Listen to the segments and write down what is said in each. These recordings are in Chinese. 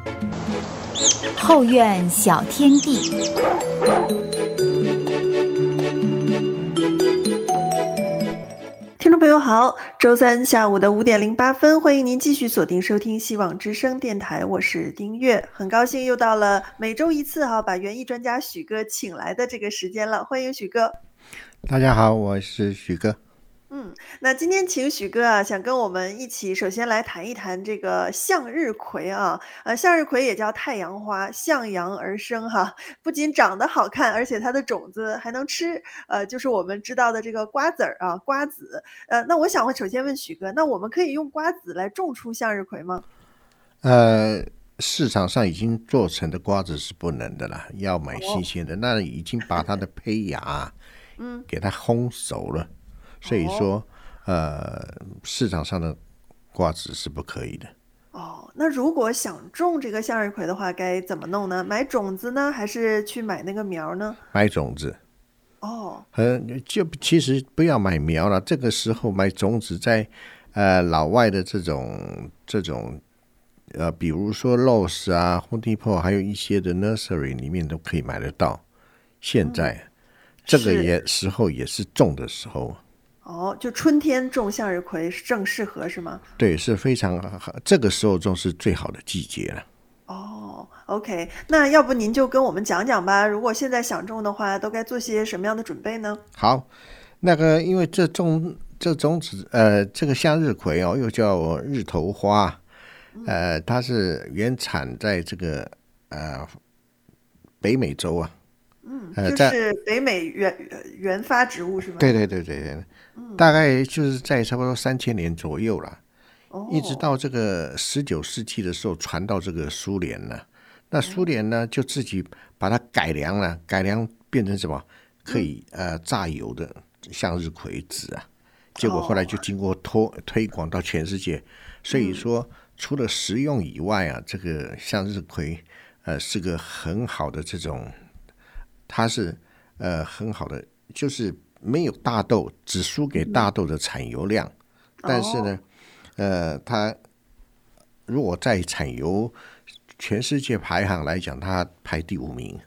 后院小天地。 听众朋友好，周三下午的5:08，欢迎您继续锁定收听希望之声电台，我是丁月，很高兴又到了每周一次把园艺专家许哥请来的这个时间了，欢迎许哥。 大家好，我是许哥。 那今天请许哥想跟我们一起首先来谈一谈这个向日葵向日葵也叫太阳花，向阳而生不仅长得好看，而且它的种子还能吃，就是我们知道的这个瓜子瓜子。那我想首先问许哥，那我们可以用瓜子来种出向日葵吗？ 市场上已经做成的瓜子是不能的啦，要买新鲜的，那已经把它的胚芽给它烘熟了。所以说市场上的瓜子是不可以的。 那如果想种这个向日葵的话该怎么弄呢？买种子呢，还是去买那个苗呢？ 买种子。就其实不要买苗了，这个时候买种子在老外的这种比如说 Lowe's 啊 Home Depot 还有一些的 nursery 里面都可以买得到。现在这个时候也是种的时候。 就春天种向日葵正适合是吗？ 对，是非常好，这个时候种是最好的季节了。 OK， 那要不您就跟我们讲讲吧，如果现在想种的话都该做些什么样的准备呢？ 好，因为这种子这个向日葵又叫日头花，它是原产在这个北美洲就是北美原发植物是吗？ 对，大概就是在差不多3000年左右了，一直到这个19世纪的时候传到这个苏联了。那苏联呢就自己把它改良变成什么可以榨油的向日葵籽结果后来就经过推广到全世界。所以说除了食用以外这个向日葵是个很好的这种，它是很好的，就是没有大豆，只输给大豆的产油量，但是呢它如果在产油全世界排行来讲，它排第5名。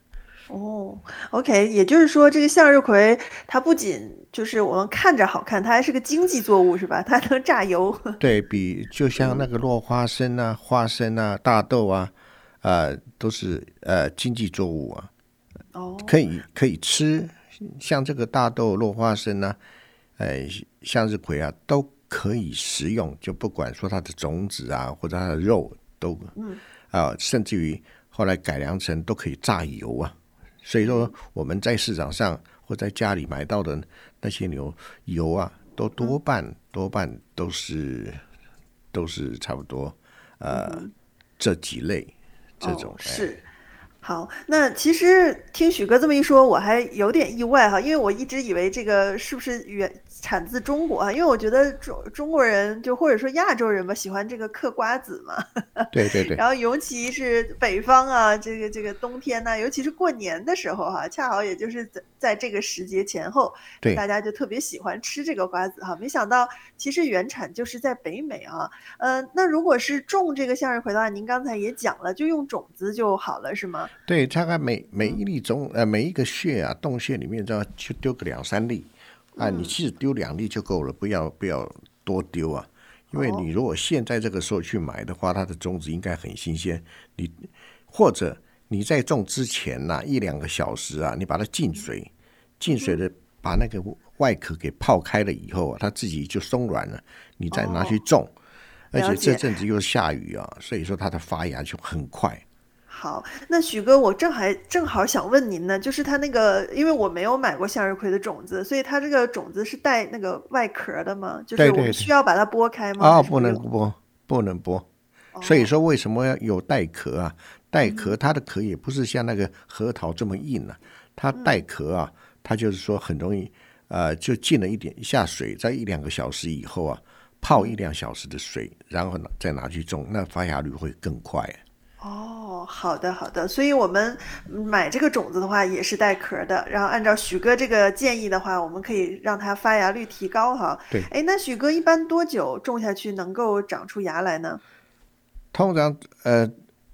OK， 也就是说这个向日葵它不仅就是我们看着好看，它还是个经济作物是吧？它能榨油。 对，就像那个落花生花生大豆都是经济作物可以吃。像这个大豆、落花生向日葵都可以食用，就不管说它的种子或者它的肉都甚至于后来改良成都可以榨油所以说我们在市场上或在家里买到的那些油都多半都是差不多这几类这种是。好，那其实听许哥这么一说，我还有点意外因为我一直以为这个是不是产自中国因为我觉得中国人就或者说亚洲人吧，喜欢这个嗑瓜子嘛。 对。 然后尤其是北方这个冬天尤其是过年的时候恰好也就是在这个时节前后， 对， 大家就特别喜欢吃这个瓜子没想到其实原产就是在北美那如果是种这个向日葵的话，您刚才也讲了，就用种子就好了是吗？ 对，大概每一粒每一个洞穴里面就丢个2-3粒你其实丢2粒就够了，不要多丢因为你如果现在这个时候去买的话，它的种子应该很新鲜，或者你在种之前1-2个小时你把它浸水的把那个外壳给泡开了以后它自己就松软了，你再拿去种而且这阵子又下雨所以说它的发芽就很快。 好，那许哥，我正好想问您呢，就是它那个，因为我没有买过向日葵的种子，所以它这个种子是带那个外壳的吗？就是我们需要把它剥开吗？ 不能剥。所以说为什么要有带壳带壳它的壳也不是像那个核桃这么硬它带壳它就是说很容易就浸了一点下水，在1-2个小时以后泡1-2小时的水，然后再拿去种，那发芽率会更快。 好的，所以我们买这个种子的话也是带壳的，然后按照许哥这个建议的话，我们可以让它发芽率提高对， 那许哥一般多久种下去能够长出芽来呢？ 通常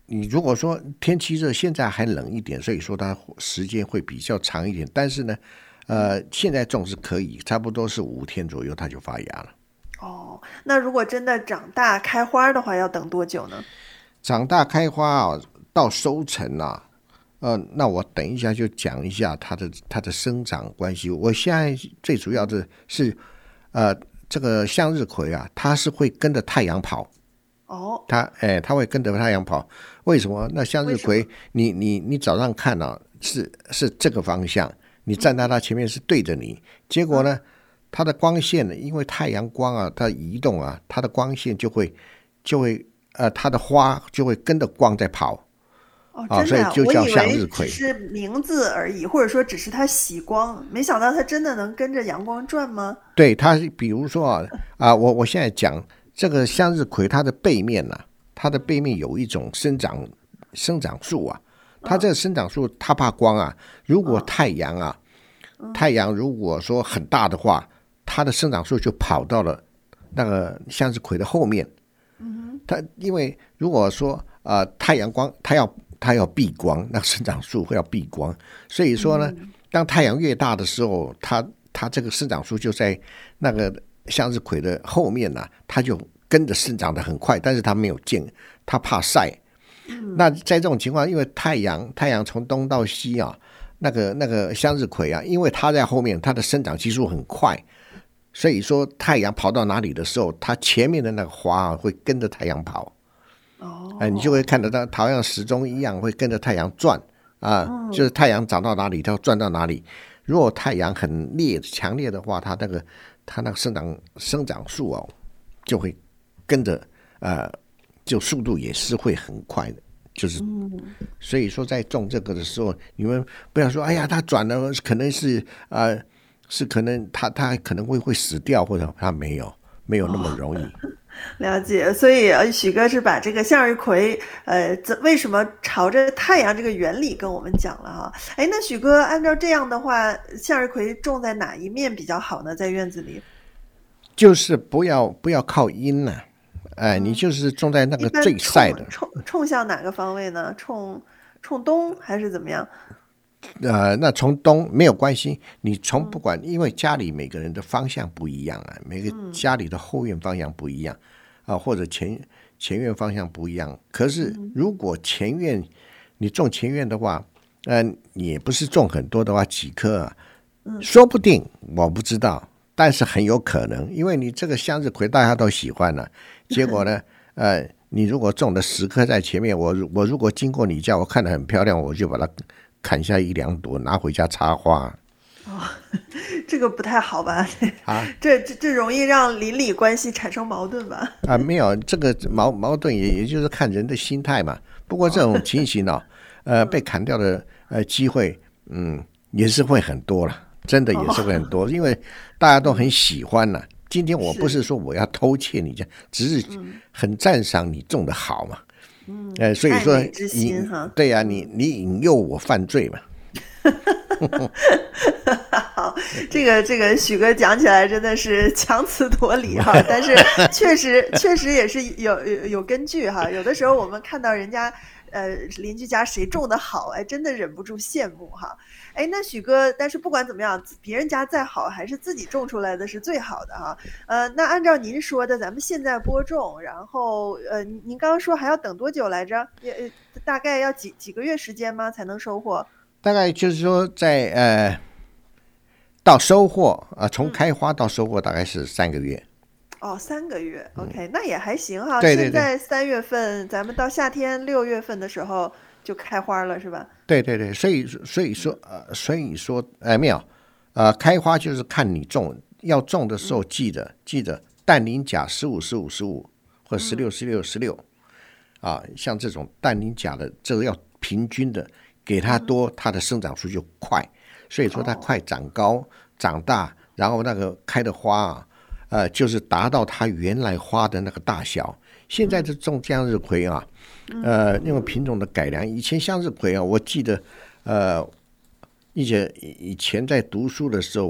你如果说天气热，现在还冷一点，所以说它时间会比较长一点。但是呢，现在种是可以，差不多是5天左右它就发芽了。 哦，那如果真的长大开花的话，要等多久呢？ 长大开花啊，到收成啊，那我等一下就讲一下它的生长关系。我现在最主要的是，这个向日葵啊，它是会跟着太阳跑。 哦， 它会跟着太阳跑。为什么？那向日葵，你早上看啊，是这个方向，你站在它前面是对着你，结果呢，它的光线呢，因为太阳光啊，它移动啊，它的光线就会它的花就会跟着光在跑。 哦，真的所以就叫向日葵。 我以为只是名字而已，或者说只是它喜光，没想到它真的能跟着阳光转吗？ 对，它比如说我现在讲这个向日葵，它的背面啊，它的背面有一种生长素啊，它这个生长素它怕光啊，如果太阳如果说很大的话，它的生长素就跑到了那个向日葵的后面。它因为如果说太阳光它要避光，那生长素会要避光，所以说呢，当太阳越大的时候，它这个生长素就在那个向日葵的后面呢，它就跟着生长得很快，但是它没有见，它怕晒。那在这种情况，因为太阳从东到西啊，那个向日葵啊，因为它在后面，它的生长技术很快，所以说太阳跑到哪里的时候，它前面的那个花会跟着太阳跑。你就会看得到，好像时钟一样，会跟着太阳转就是太阳长到哪里，它要转到哪里。如果太阳很强烈的话，它那个生长速就会跟着就速度也是会很快的。就是所以说在种这个的时候，你们不要说哎呀，它转了可能是可能它可能会死掉，或者它没有那么容易。 了解，所以许哥是把这个向日葵为什么朝着太阳这个原理跟我们讲了哈。那许哥按照这样的话，向日葵种在哪一面比较好呢？在院子里就是不要靠阴呢，你就是种在那个最晒的。 冲向哪个方位呢？冲东还是怎么样？ 那从东没有关系，你不管，因为家里每个人的方向不一样啊，每个家里的后院方向不一样或者前院方向不一样。可是如果你种前院的话，你也不是种很多的话，几棵说不定我不知道，但是很有可能，因为你这个向日葵大家都喜欢了，结果呢，你如果种了10棵在前面，我如果经过你家，我看得很漂亮，我就把它砍下1-2朵拿回家插花。 这个不太好吧？这容易让邻里关系产生矛盾吧？ 没有，这个矛盾也就是看人的心态嘛。不过这种情形被砍掉的机会也是会很多了，真的也是会很多，因为大家都很喜欢了。今天我不是说我要偷窃你家，只是很赞赏你种的好嘛。所以说爱美之心对啊，你引诱我犯罪嘛。 好，这个许哥讲起来真的是强词夺理哈，但是确实也是有根据哈。有的时候我们看到人家邻居家谁种的好，真的忍不住羡慕哈。那许哥，但是不管怎么样，别人家再好，还是自己种出来的是最好的哈。那按照您说的，咱们现在播种，然后您刚刚说还要等多久来着？大概要几个月时间吗？才能收获？ 大概就是说在到收获从开花到收获大概是3个月。 3个月 ，OK， 那也还行哈。 对， 现在3月份，咱们到夏天6月份的时候就开花了，是吧？对， 所以说没有开花就是看你要种的时候记得氮磷钾15-15-15或16-16-16像这种氮磷钾的这个要平均的，给它多，它的生长速就快，所以说它快长高长大，然后那个开的花就是达到它原来花的那个大小。现在的种向日葵因为品种的改良，以前向日葵我记得以前在读书的时候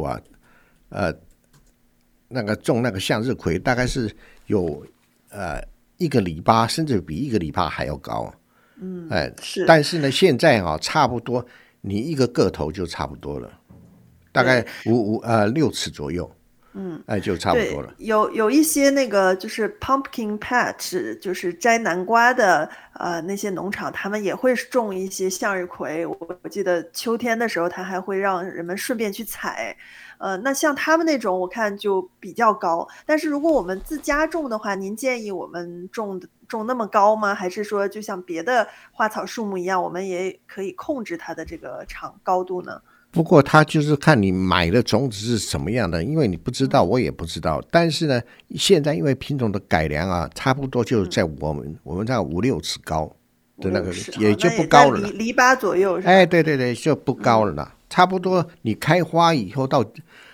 那个种那个向日葵大概是有1个篱笆，甚至比1个篱笆还要高。 是。 但是呢，现在差不多你一个个头就差不多了，大概6尺左右。就差不多了。 有一些那个就是 pumpkin patch， 就是摘南瓜的那些农场，他们也会种一些向日葵。我记得秋天的时候，他还会让人们顺便去采。那像他们那种，我看就比较高。但是如果我们自家种的话，您建议我们种那么高吗？还是说就像别的花草树木一样，我们也可以控制它的这个高度呢？ 不过它就是看你买的种子是什么样的，因为你不知道，我也不知道。但是呢，现在因为品种的改良啊，差不多就在我们在5-6尺高的那个，也就不高了， 篱笆左右是吧？ 对，就不高了啦。差不多你开花以后到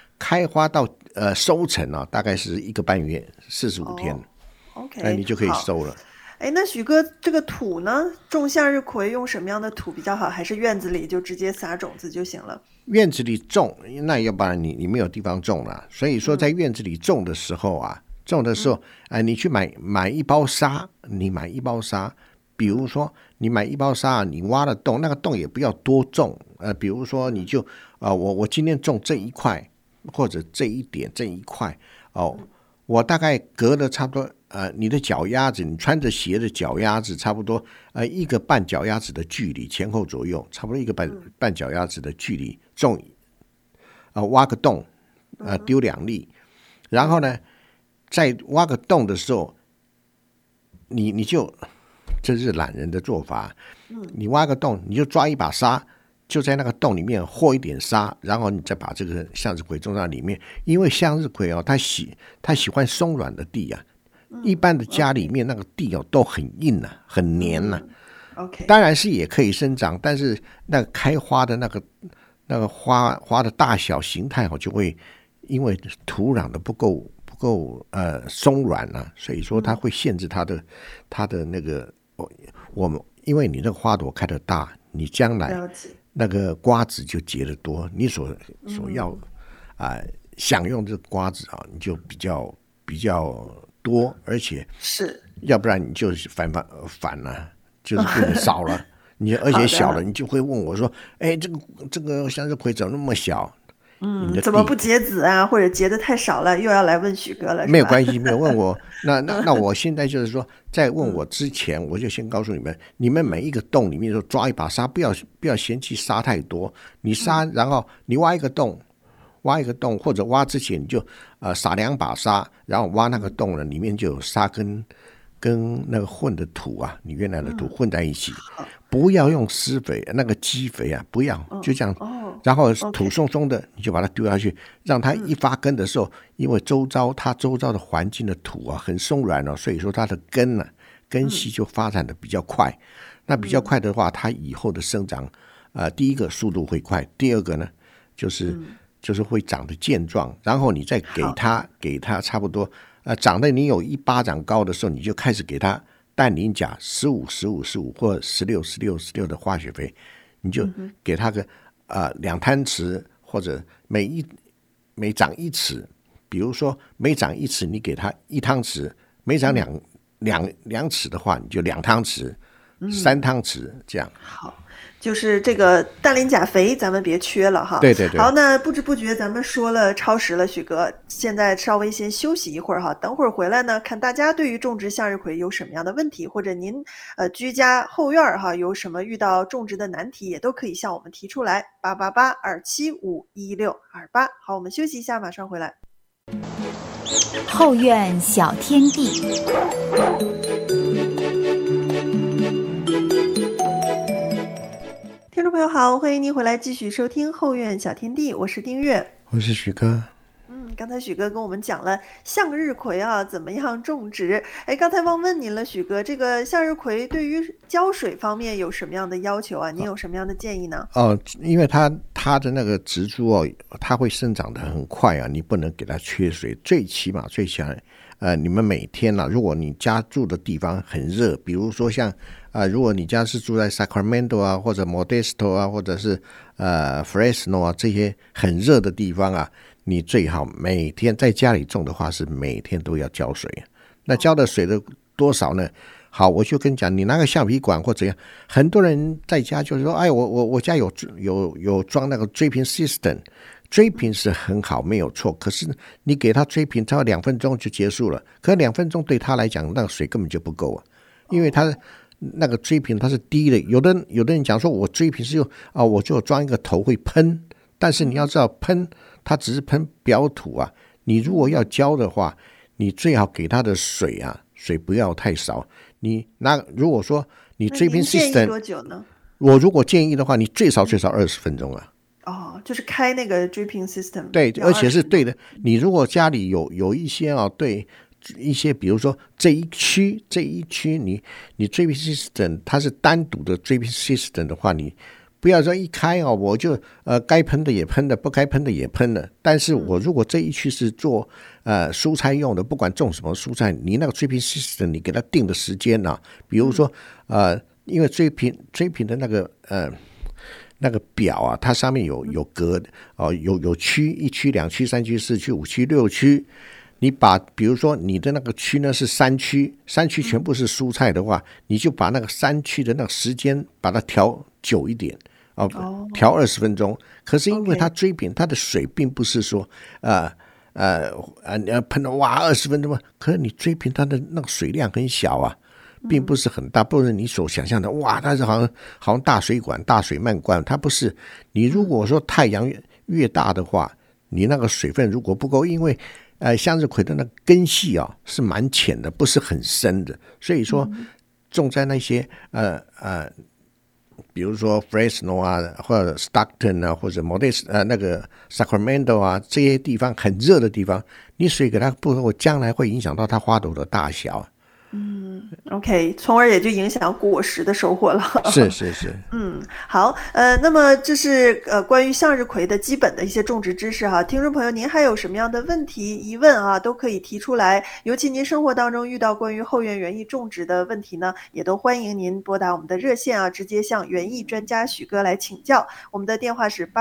收成啊，大概是1个半月，45天。 OK， 你就可以收了。 那许哥，这个土呢，种向日葵用什么样的土比较好？还是院子里就直接撒种子就行了？ 院子里种，那要不然你没有地方种了。所以说，在院子里种的时候啊，你去买一包沙，比如说你买一包沙，你挖了洞，那个洞也不要多种。比如说你就我今天种这一块，或者这一点这一块我大概隔了差不多你的脚丫子，你穿着鞋的脚丫子差不多1个半脚丫子的距离，前后左右差不多1个半脚丫子的距离种挖个洞丢2粒，然后呢在挖个洞的时候，你就这是懒人的做法，你挖个洞你就抓一把沙，就在那个洞里面和一点沙，然后你再把这个向日葵种到里面。因为向日葵它喜欢松软的地啊，一般的家里面那个地都很硬啊，很黏啊。当然是也可以生长，但是那个开花的那个花的大小形态就会因为土壤的不够松软啊，所以说它会限制它的那个因为你那个花朵开得大，你将来那个瓜子就结得多，你所要享用这个瓜子你就比较多，而且是要不然你就是反了，就是变得少了。你而且小了，你就会问我说：“这个向日葵怎么那么小？ 怎么不结籽啊？或者结的太少了，又要来问许哥了？” 没有关系，没有问我。那我现在就是说，在问我之前，我就先告诉你们每一个洞里面都抓一把沙，不要嫌弃沙太多。你沙，然后你挖一个洞，或者挖之前你就撒2把沙，然后挖那个洞了，里面就有沙跟那个混的土啊，你原来的土混在一起。不要用施肥，那个基肥啊，不要，就这样。然后土松松的，你就把它丢下去，让它一发根的时候，因为它周遭的环境的土很松软所以说它的根系就发展的比较快。那比较快的话，它以后的生长，第一个速度会快，第二个呢，就是会长得健壮。然后你再给它差不多长得你有1巴掌高的时候，你就开始给它氮磷钾15或16的化学肥，你就给它个2汤匙，或者每长1尺，比如说每长1尺你给它1汤匙，每长两尺的话你就2汤匙，3汤匙这样。 好，就是这个氮磷钾肥咱们别缺了哈。 对。 好，那不知不觉咱们说了超时了，许哥，现在稍微先休息一会儿哈，等会儿回来呢，看大家对于种植向日葵有什么样的问题，或者您居家后院哈有什么遇到种植的难题，也都可以向我们提出来，888-275-1628。好，我们休息一下，马上回来。 后院小天地。 听众朋友好，欢迎您回来继续收听后院小天地，我是丁月， 我是许哥。 刚才许哥跟我们讲了向日葵怎么样种植。刚才忘问您了，许哥，这个向日葵对于浇水方面有什么样的要求啊？您有什么样的建议呢？ 因为它的那个植株它会生长得很快你不能给它缺水，最起码你们每天如果你家住的地方很热，比如说像如果你家是住在 Sacramento 或者 Modesto 或者是Fresno 这些很热的地方你最好每天在家里种的话是每天都要浇水。那浇的水的多少呢？ 好，我就跟你讲，你拿个橡皮管或怎样，很多人在家就是说，哎，我家有装那个追平 system， 追平是很好，没有错。可是你给他追平，他2分钟就结束了，可2分钟对他来讲，那个水根本就不够啊，因为他那个追平它是低的。有的人讲说，我追平是用我就装一个头会喷，但是你要知道喷，它只是喷表土啊。你如果要浇的话，你最好给它的水啊，水不要太少。如果说你追平 system， 建议多久呢？ 我如果建议的话，你最少20分钟啊。 就是开那个 dripping system。 对，而且是对的。你如果家里有一些对一些，比如说这一区你 dripping system 它是单独的 dripping system 的话，你不要说一开我就该喷的也喷了，不该喷的也喷了。但是我如果这一区是做蔬菜用的，不管种什么蔬菜，你那个dripping system 你给它定的时间啊，比如说因为追平的那个表啊，它上面有格有区，1区、2区、3区、4区、5区、6区。你比如说你的那个区呢是3区全部是蔬菜的话，你就把那个3区的那个时间把它调久一点调20分钟。可是因为它追平，它的水并不是说你要喷20分钟，可是你追平它的那个水量很小啊，并不是很大，不是你所想象的它是好像大水管、大水漫灌，它不是。你如果说太阳越大的话，你那个水分如果不够，因为向日葵的那个根系是蛮浅的，不是很深的，所以说种在那些比如说 Fresno 啊，或者 Stockton 啊，或者 Modesto 那个 Sacramento 啊，这些地方很热的地方，你水给它不够，将来会影响到它花朵的大小。 OK， 从而也就影响果实的收获了。 是。 好，那么这是关于向日葵的基本的一些种植知识哈。听众朋友，您还有什么样的问题疑问啊，都可以提出来。尤其您生活当中遇到关于后院园艺种植的问题呢，也都欢迎您拨打我们的热线啊，直接向园艺专家许哥来请教。我们的电话是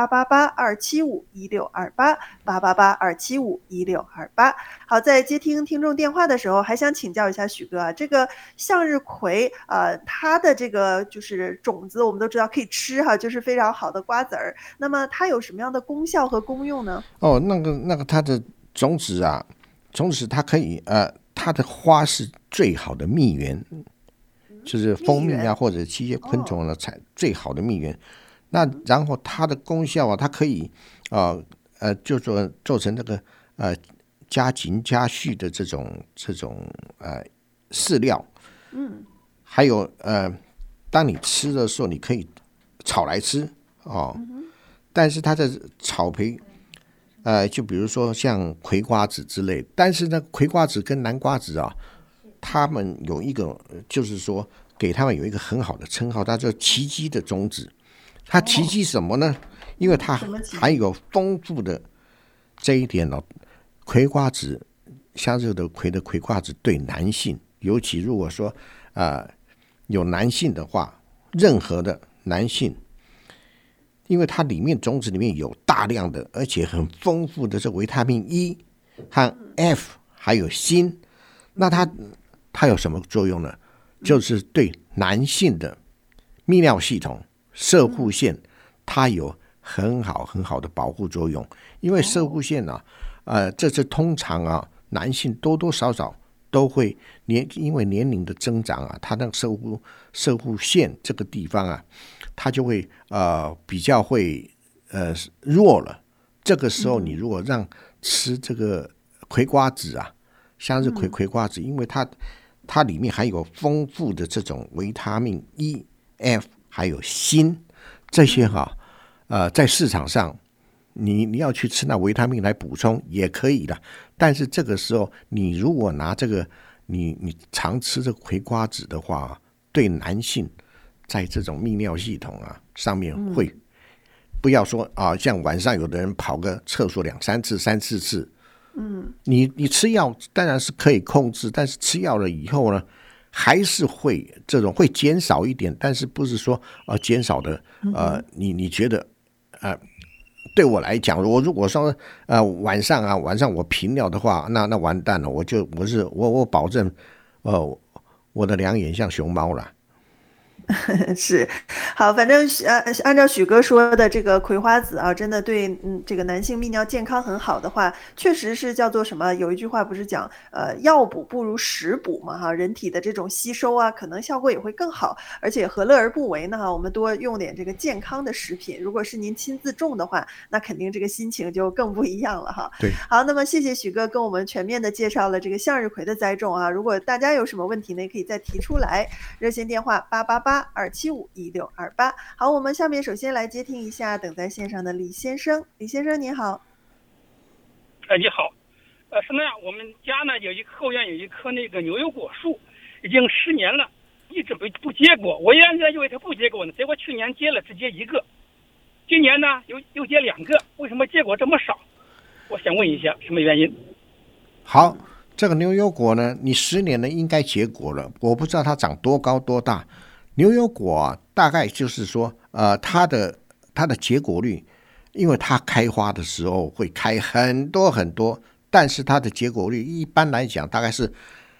888-275-1628，888-275-1628。好，在接听听众电话的时候，还想请教一下许哥啊，这个向日葵它的这个就是种子，我们都知道可以吃哈，就是非常好的瓜子儿。那么它有什么样的功效和功用呢？ 那个它的种子它可以它的花是最好的蜜源，就是蜂蜜啊或者其些昆虫的最好的蜜源。那然后它的功效啊，它可以就做成这个加紧加续的这种饲料。还有当你吃的时候，你可以炒来吃但是它的草培就比如说像葵瓜子之类，但是呢，葵瓜子跟南瓜子他们有一个就是说给他们有一个很好的称号，它叫奇迹的种子。它奇迹什么呢？因为它含有丰富的这一点葵瓜子，向日的葵瓜子对男性，尤其如果说有男性的话，任何的男性，因为它种子里面有大量的而且很丰富的这维他命 E 和 F 还有锌，那它有什么作用呢？就是对男性的泌尿系统、摄护腺，它有很好的保护作用。因为摄护腺这是通常男性多多少少都会因为年龄的增长它那个摄护腺这个地方它就会比较会弱了。这个时候你如果让吃这个葵瓜子向日葵瓜子，因为它里面含有丰富的这种维他命 E、F 还有锌，这些在市场上你要去吃那维他命来补充也可以的。但是这个时候你如果拿这个你常吃这个葵瓜子的话，对男性在这种泌尿系统上面会不要说像晚上有的人跑个厕所3次3、4次，你吃药当然是可以控制，但是吃药了以后呢，还是会这种会减少一点，但是不是说减少的你觉得对我来讲，我如果说晚上我频尿的话，那完蛋了，我保证我的两眼像熊猫了。 是，好，反正按照许哥说的，这个葵花籽啊，真的对这个男性泌尿健康很好的话，确实是叫做什么？有一句话不是讲药补不如食补嘛哈，人体的这种吸收啊，可能效果也会更好，而且何乐而不为呢哈？我们多用点这个健康的食品，如果是您亲自种的话，那肯定这个心情就更不一样了哈。 对， 好，那么谢谢许哥跟我们全面的介绍了这个向日葵的栽种啊，如果大家有什么问题呢，也可以再提出来，热线电话888-275-1628。好，我们下面首先来接听一下等在线上的李先生。李先生您好。 你好，是那样，我们家呢后院有一棵那个牛油果树，已经10年了，一直不结果。我原来以为它不结果呢，结果去年结了只结1个，今年呢又结2个，为什么结果这么少？我想问一下什么原因？ 好，这个牛油果呢，你10年呢应该结果了，我不知道它长多高多大。牛油果啊，大概就是说，它的结果率，因为它开花的时候会开很多很多，但是它的结果率一般来讲大概是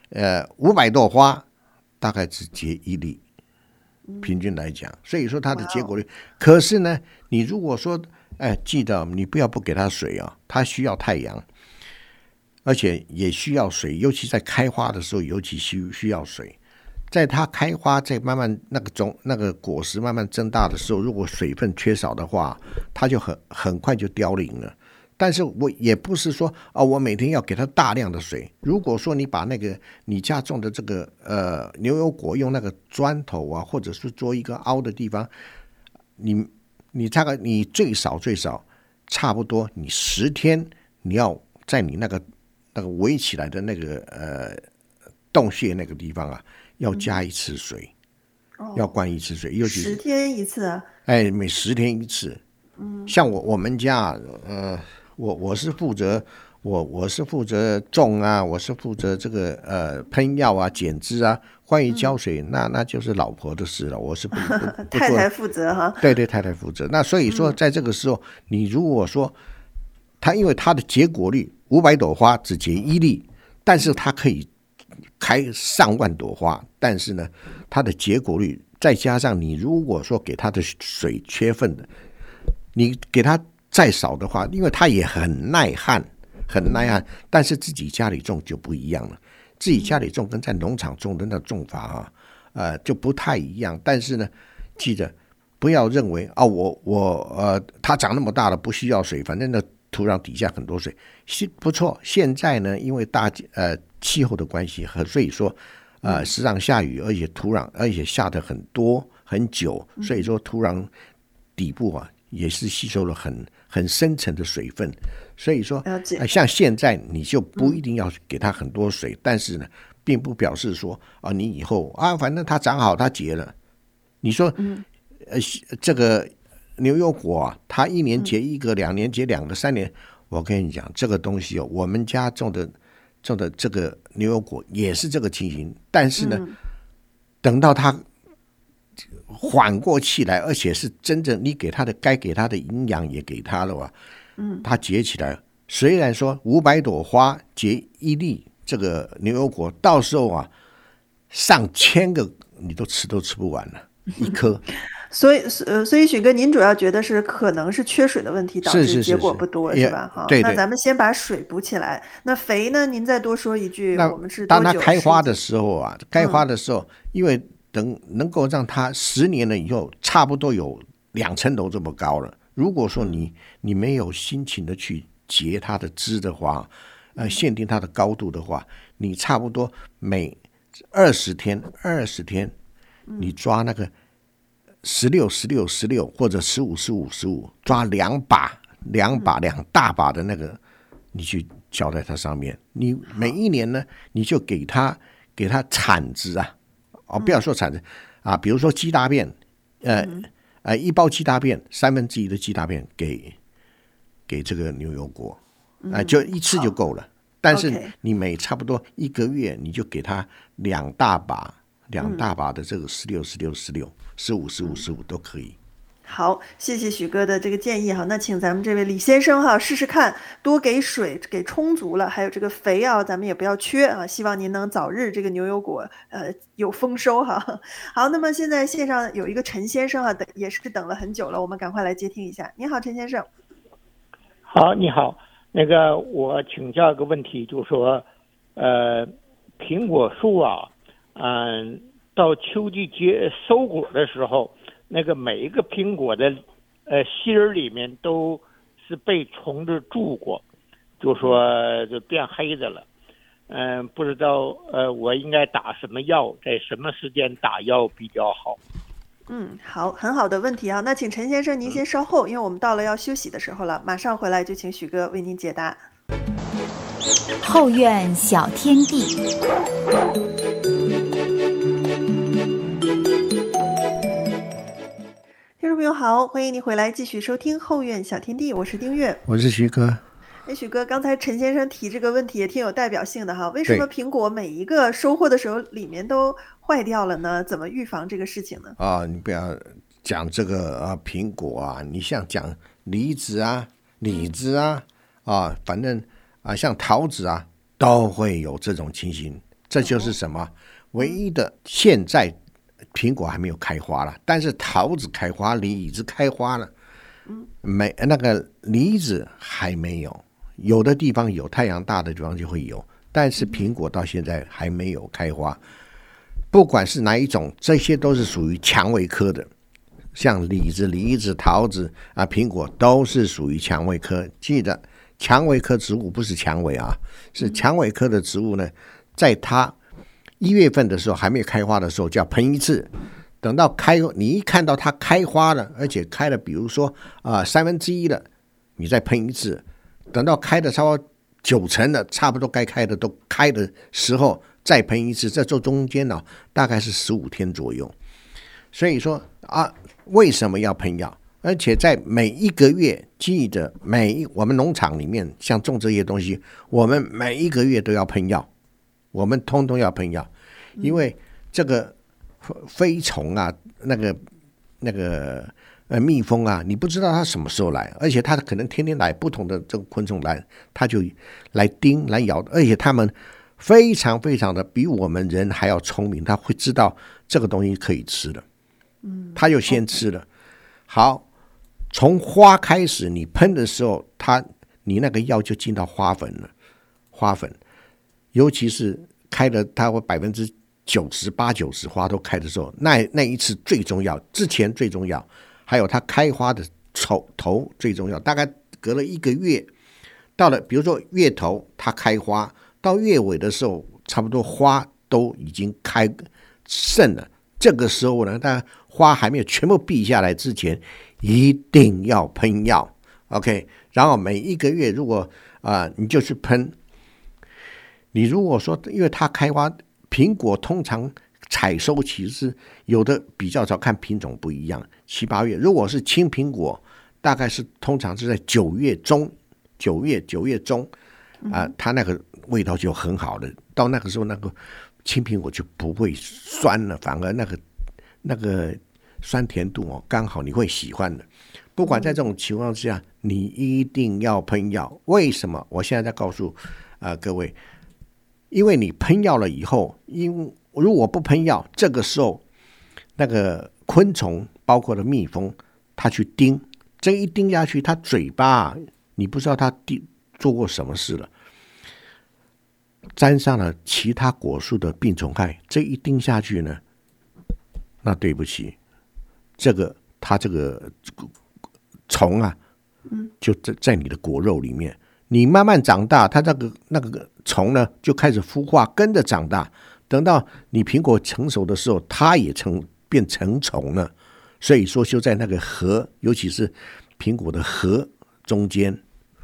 ，500朵花大概只结1粒，平均来讲，所以说它的结果率。可是呢，你如果说，记得你不给它水啊，它需要太阳，而且也需要水，尤其在开花的时候，尤其需要水。在它开花，在慢慢那个果实慢慢增大的时候，如果水分缺少的话，它就很快就凋零了。但是我也不是说我每天要给它大量的水。如果说你把那个你家种的这个牛油果用那个砖头啊，或者是做一个凹的地方，你大概你最少差不多你10天，你要在你那个围起来的那个洞穴那个地方啊，要加1次水，要灌1次水，尤其是 10天一次啊。 每10天1次。像我们家，我是负责种啊，我是负责这个喷药啊、剪枝啊。关于浇水，那就是老婆的事了，我是不太太负责哈。 对，太太负责。那所以说，在这个时候，你如果说因为它的结果率500朵花只结1粒，但是它可以开上万朵花，但是呢，它的结果率再加上你如果说给它的水缺份的，你给它再少的话，因为它也很耐旱，但是自己家里种就不一样了。自己家里种跟在农场种的那种法就不太一样。但是呢，记得不要认为它长那么大了不需要水，反正那土壤底下很多水。不错，现在呢，因为气候的关系，所以说时常下雨，而且下得很多很久，所以说土壤底部啊也是吸收了很深层的水分。所以说像现在你就不一定要给它很多水，但是呢，并不表示说你以后反正它长好它结了。你说这个牛油果它1年结1个，2年结2个，3年，我跟你讲这个东西我们家种的这个牛油果也是这个情形。但是呢，等到它缓过气来，而且是真正你该给它的营养也给它了它结起来，虽然说500朵花结1粒这个牛油果，到时候上千个你都吃不完了一颗。 所以许哥，您主要觉得可能是缺水的问题导致结果不多，是吧？ 对， 那咱们先把水补起来。那肥呢？您再多说一句，我们是多久？ 当它开花的时候因为能够让它10年了以后，差不多有2层楼这么高了。如果说你没有辛勤的去结它的枝的话，限定它的高度的话，你差不多每20天，你抓那个16或者15抓2大把的那个，你去浇在它上面。你每1年呢，你就给它铲子不要说铲子比如说鸡大便，1包鸡大便1/3的鸡大便给这个牛油果，就1次就够了。但是你每差不多1个月，你就给它2大把的这个16、15、15都可以。 好，谢谢许哥的这个建议哈。那请咱们这位李先生哈试试看，多给水给充足了，还有这个肥啊，咱们也不要缺啊。希望您能早日这个牛油果有丰收哈。好，那么现在线上有一个陈先生啊，也是等了很久了，我们赶快来接听一下。你好，陈先生。 好，你好，我请教一个问题，就是说，苹果树啊，到秋季收果的时候，每一个苹果的芯儿里面都是被虫子蛀过，就说就变黑的了。不知道我应该打什么药，在什么时间打药比较好？ 好，很好的问题啊。那请陈先生您先稍后，因为我们到了要休息的时候了，马上回来就请许哥为您解答。 后院小天地。 听众朋友好，欢迎您回来继续收听后院小天地，我是丁月， 我是徐哥。 许哥，刚才陈先生提这个问题也挺有代表性的哈，为什么苹果每一个收获的时候里面都坏掉了呢？怎么预防这个事情呢？ 你不要讲这个苹果啊，你像讲梨子啊、李子啊，反正像桃子啊，都会有这种情形。这就是什么？唯一的现在苹果还没有开花了，但是桃子开花，李子开花了，那个梨子还没有。有的地方有，太阳大的地方就会有，但是苹果到现在还没有开花。不管是哪一种，这些都是属于蔷薇科的，像李子、桃子啊、苹果都是属于蔷薇科。记得，蔷薇科植物不是蔷薇啊，是蔷薇科的植物呢，在它1月份的时候还没有开花的时候，就要喷一次。等到你一看到它开花了，而且开了，比如说1/3了，你再喷一次。等到开的差不多90%了，差不多该开的都开的时候，再喷一次，这中间呢，大概是15天左右。所以说为什么要喷药？而且在每一个月，记得我们农场里面像种这些东西，我们每一个月都要喷药，我们通通要喷药，因为这个飞虫啊，那个蜜蜂啊，你不知道它什么时候来，而且它可能天天来，不同的这个昆虫来，它就来叮来咬，而且它们非常非常的比我们人还要聪明，它会知道这个东西可以吃的，它就先吃了。好，从花开始，你喷的时候，你那个药就进到花粉了，花粉，尤其是开的，它会98-90%花都开的时候，那一次最重要，之前最重要。还有它开花的头最重要，大概隔了1个月，到了比如说月头它开花，到月尾的时候，差不多花都已经开盛了。这个时候呢，但花还没有全部闭下来之前，一定要喷药 ，OK。然后每1个月，如果你就去喷。你如果说因为它开花，苹果通常采收其实有的比较早，看品种不一样，7、8月。如果是青苹果，大概是通常是在9月中它那个味道就很好的。到那个时候，那个青苹果就不会酸了，反而那个酸甜度刚好你会喜欢的。不管在这种情况之下，你一定要喷药。为什么？我现在在告诉各位，因为你喷药了以后，如果不喷药，这个时候那个昆虫包括了蜜蜂，它去叮，这一叮下去，它嘴巴你不知道它做过什么事了，沾上了其他果树的病虫害，这一叮下去呢，那对不起，它这个虫就在你的果肉里面，你慢慢长大，它那个虫呢就开始孵化，跟着长大。等到你苹果成熟的时候，它也变成虫了。所以说，就在那个核，尤其是苹果的核中间，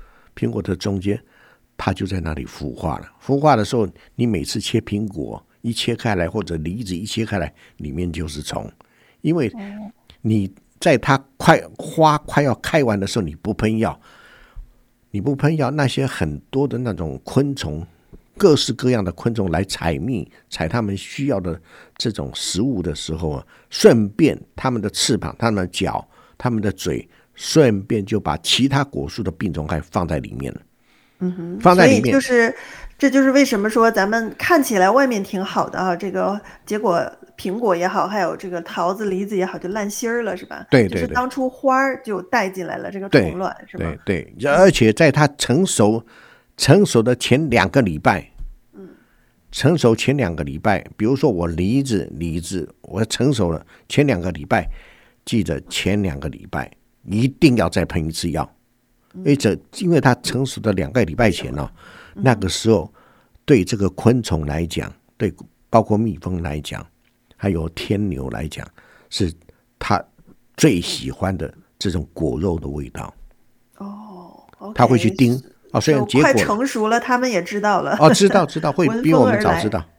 它就在那里孵化了。孵化的时候，你每次切苹果一切开来，或者梨子一切开来，里面就是虫。因为你在它花快要开完的时候，你不喷药，那些很多的那种昆虫，各式各样的昆虫来采蜜，采它们需要的这种食物的时候顺便它们的翅膀、它们的脚他们的嘴顺便就把其他果树的病虫害放在里面了。放在里面， 这就是为什么说咱们看起来外面挺好的啊，这个结果苹果也好，还有这个桃子、梨子也好，就烂心儿了，是吧？ 对， 就是当初花儿就带进来了这个虫卵，是吧？ 对，而且在它成熟的前2个礼拜，成熟前2个礼拜，比如说我梨子，我成熟了前2个礼拜，记得前2个礼拜一定要再喷一次药。因为它成熟的2个礼拜前那个时候对这个昆虫来讲，对包括蜜蜂来讲，还有天牛来讲，是它最喜欢的这种果肉的味道。它会去叮虽然结果快成熟了，他们也知道了。 知道会比我们早知道。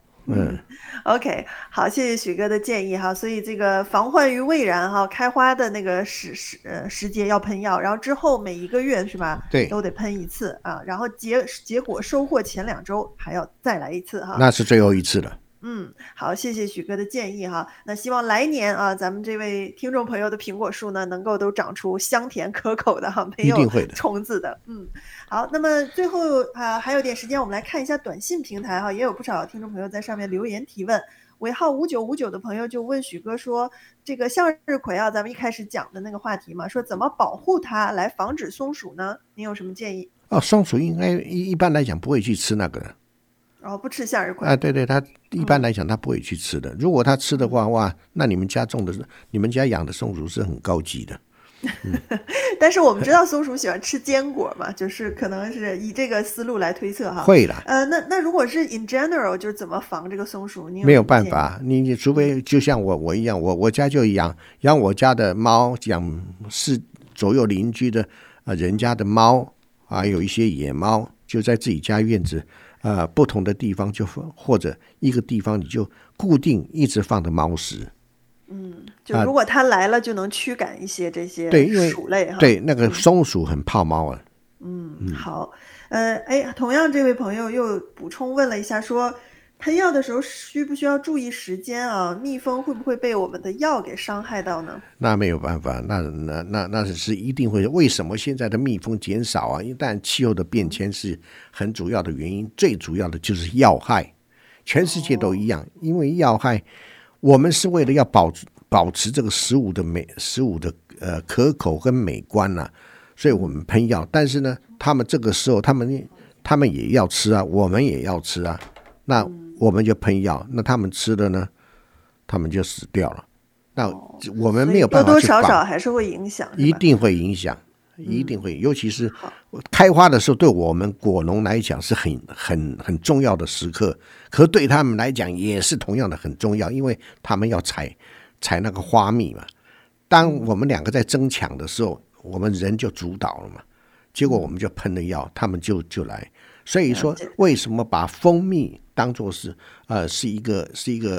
OK， 好，谢谢许哥的建议哈。所以这个防患于未然哈，开花的那个时节要喷药，然后之后每1个月是吧？ 对， 都得喷1次啊。然后结果收获前2周还要再来1次哈。 那是最后一次了。 好，谢谢许哥的建议哈。那希望来年啊，咱们这位听众朋友的苹果树呢，能够都长出香甜可口的哈，没有虫子的。好，那么最后还有点时间，我们来看一下短信平台哈，也有不少听众朋友在上面留言提问。尾号5959的朋友就问许哥说，这个向日葵啊，咱们一开始讲的那个话题嘛，说怎么保护它来防止松鼠呢？您有什么建议？ 松鼠应该一般来讲不会去吃那个的。 不吃向日葵对，它一般来讲它不会去吃的。如果它吃的话，哇，那你们家养的松鼠是很高级的。 但是我们知道松鼠喜欢吃坚果嘛，就是可能是以这个思路来推测哈。 会啦。 那如果是 in general 就是怎么防这个松鼠？ 没有办法，你除非就像我一样，我家就养我家的猫，养左右邻居的人家的猫，还有一些野猫，就在自己家院子不同的地方或者一个地方你就固定一直放的猫食。 就如果它来了，就能驱赶一些这些鼠类哈。 对，那个松鼠很怕猫啊。 好，同样这位朋友又补充问了一下，说喷药的时候需不需要注意时间啊？蜜蜂会不会被我们的药给伤害到呢？ 那没有办法，那是一定会。为什么现在的蜜蜂减少啊？一旦气候的变迁是很主要的原因，最主要的就是药害，全世界都一样。因为药害，我们是为了要保持这个食物的可口跟美观啊，所以我们喷药。但是呢，他们这个时候他们也要吃啊，我们也要吃啊，那我们就喷药，那他们吃了呢，他们就死掉了。那我们没有办法去多多少少还是会影响， 一定会影响，一定会，尤其是开花的时候，对我们果农来讲是很重要的时刻，可对他们来讲也是同样的很重要，因为他们要采那个花蜜嘛。当我们2个在争抢的时候，我们人就主导了嘛，结果我们就喷了药，他们就来。所以说，为什么把蜂蜜当作是一个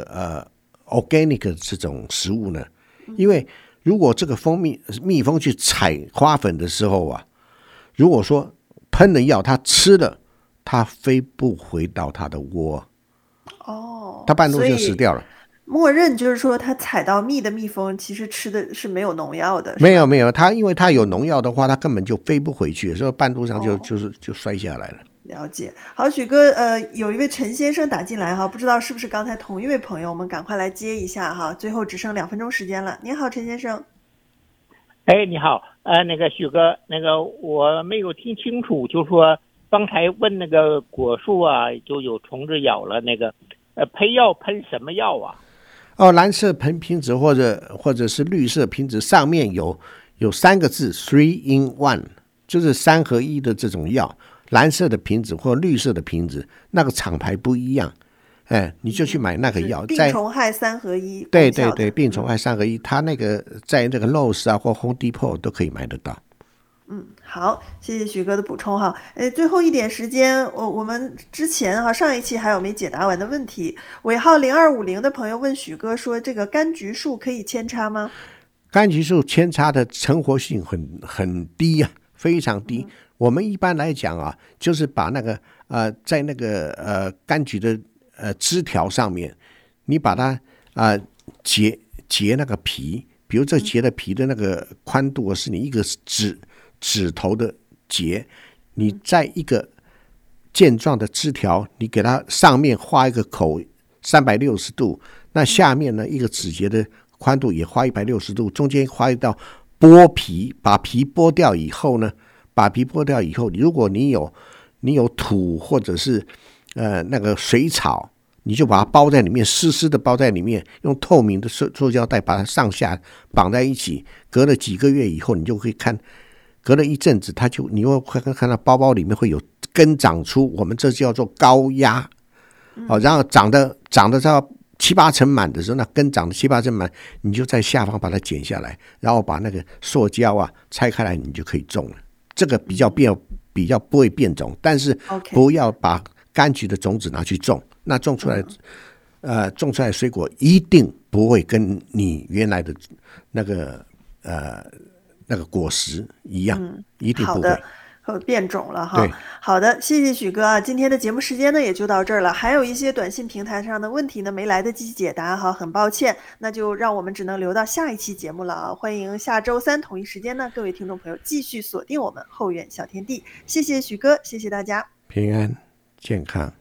organic 这种食物呢？因为如果这个蜜蜂去采花粉的时候啊，如果说喷了药，它吃了，它飞不回到它的窝，它半路就死掉了。 默认就是说，它采到蜜的蜜蜂其实吃的是没有农药的。 没有，因为它有农药的话，它根本就飞不回去，所以半路上就摔下来了。 了解。好，许哥，有一位陈先生打进来哈，不知道是不是刚才同一位朋友，我们赶快来接一下哈，最后只剩2分钟时间了。您好，陈先生。 你好，那个许哥，那个我没有听清楚，就说刚才问那个果树啊，就有虫子咬了，那个喷药喷什么药啊？ 蓝色瓶子或者是绿色瓶子，上面有3个字 3 in 1， 就是3合1的这种药。蓝色的瓶子或绿色的瓶子，那个厂牌不一样，你就去买那个药。 病虫害3合1。 对，病虫害3合1，它那个在那个 Lowe's 啊或 Home Depot 都可以买得到。 好，谢谢许哥的补充哈。最后一点时间，我们之前上一期还有没解答完的问题。尾号0250的朋友问许哥说，这个柑橘树可以扦插吗？ 柑橘树扦插的成活性很低啊，非常低。我们一般来讲啊，就是把那个在那个柑橘的枝条上面，你把它截那个皮， 比如这结的皮的那个宽度是你一个指头的结，你在一个健壮的枝条，你给它上面画一个口360度，那下面呢一个指节的宽度也画160度，中间画一道剥皮，把皮剥掉以后呢，如果你有土或者是那个水草，你就把它包在里面，湿湿的包在里面，用透明的塑胶袋把它上下绑在一起，隔了几个月以后，你就可以看，隔了一阵子，你会看到包包里面会有根长出，我们这叫做高压，然后长得到7、8成满的时候，那根长得7、8成满，你就在下方把它剪下来，然后把那个塑胶拆开来，你就可以种了。这个比较不会变种，但是不要把柑橘的种子拿去种，那种出来的水果一定不会跟你原来的那个果实一样，一定不会。 变种了哈。 对， 好的，谢谢许哥啊，今天的节目时间呢也就到这儿了，还有一些短信平台上的问题呢没来得及解答哈，很抱歉，那就让我们只能留到下一期节目了啊！欢迎下周3同一时间呢，各位听众朋友继续锁定我们后院小天地，谢谢许哥，谢谢大家， 平安健康。